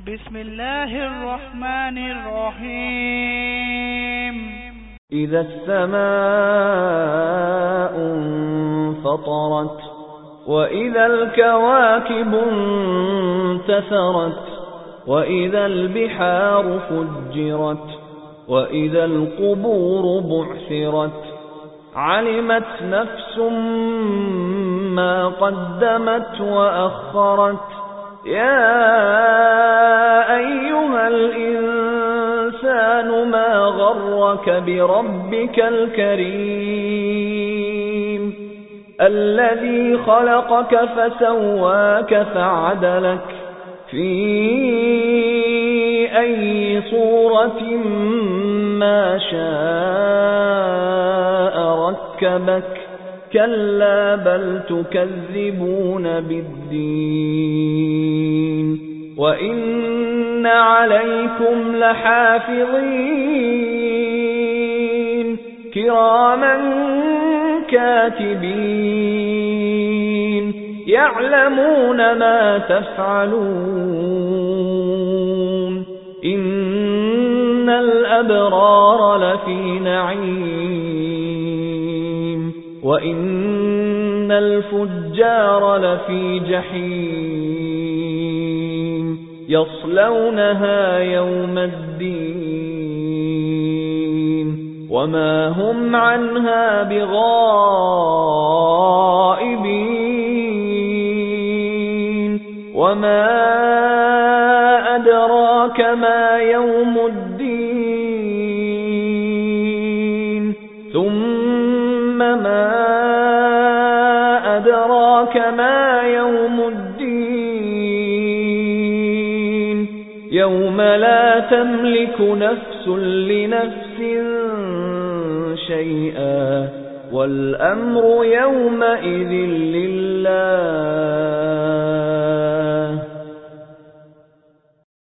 بسم الله الرحمن الرحيم إذا السماء انفطرت وإذا الكواكب انتثرت وإذا البحار فجرت وإذا القبور بعثرت علمت نفس ما قدمت وأخرت يا أيها الإنسان ما غرك بربك الكريم الذي خلقك فسواك فعدلك في أي صورة ما شاء ركبك كلا بل تكذبون بالدين وإن عليكم لحافظين كراما كاتبين يعلمون ما تفعلون إن الأبرار لفي نعيم وإن الفجار لفي جحيم يصلونها يوم الدين وما هم عنها بغائبين وما أدراك ما يوم الدين ثم ما أدراك ما يوم الدين يوم لا تملك نفس لنفس شيئا والأمر يومئذ لله